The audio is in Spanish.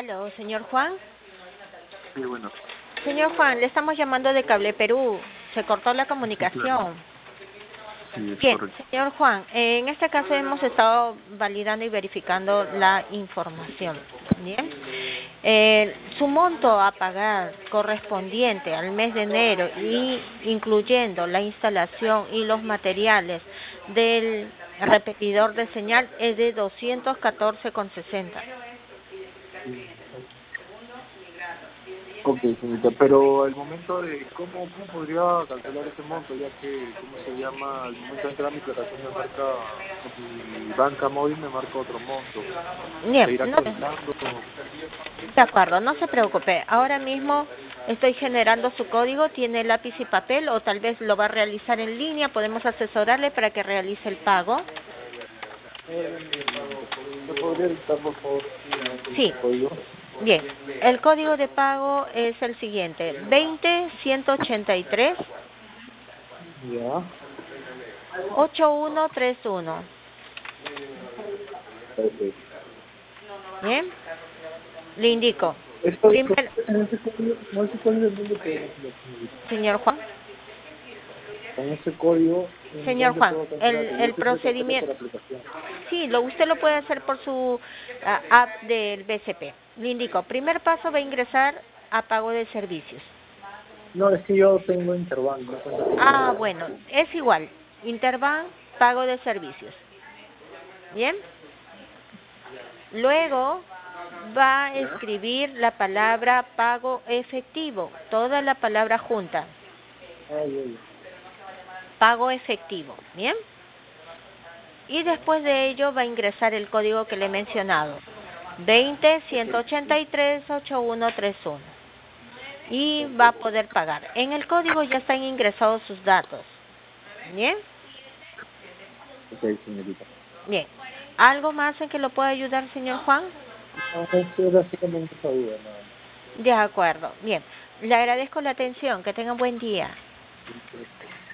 Aló, señor Juan. Sí, bueno. Señor Juan, le estamos llamando de Cable Perú. Se cortó la Sí, claro. comunicación. Sí, es Bien, correcto. señor Juan, en este caso hemos estado validando y verificando la información. Bien. Su monto a pagar correspondiente al mes de enero y incluyendo la instalación y los materiales del repetidor de señal es de 214,60. Ok, señorita, pero el momento de cómo podría calcular ese monto, ya que, ¿cómo se llama? Al momento de entrar a mi declaración me marca, o mi banca móvil me marca otro monto. ¿Se Bien, irá no, actualizando? de acuerdo, no se preocupe. Ahora mismo estoy generando su código, tiene lápiz y papel o tal vez lo va a realizar en línea, podemos asesorarle para que realice el pago. ¿Me podría dictar, por favor, Sí, el código? bien. El código de pago es el siguiente, 20-183-8131. Ya. Ok. Bien, le indico. Esto, Primero, en ese código, no ese código, ¿en dónde puedo cancelar, señorita? señor Juan. Con ese código, ¿en Señor dónde Juan, puedo cancelarlo? Yo el siempre cancelo por procedimiento, aplicación. sí, usted lo puede hacer por su app del BCP. Le indico, primer paso va a ingresar a pago de servicios. No, es que yo tengo Interbank, no cuenta con Ah, Interbank. bueno, es igual. Interbank, pago de servicios. Bien. Luego va a ¿Ya? escribir la palabra pago efectivo, toda la palabra junta. Ay, ay, Pago efectivo. Bien. Y después de ello va a ingresar el código que le he mencionado, ok. 20-183-8131. Y va a poder pagar. En el código ya están ingresados sus datos. ¿Bien? Ok, señorita. Bien. ¿Algo más en que lo pueda ayudar, señor Juan? No, es que básicamente esa duda, nada más. De acuerdo. Bien. Le agradezco la atención. Que tenga un buen día.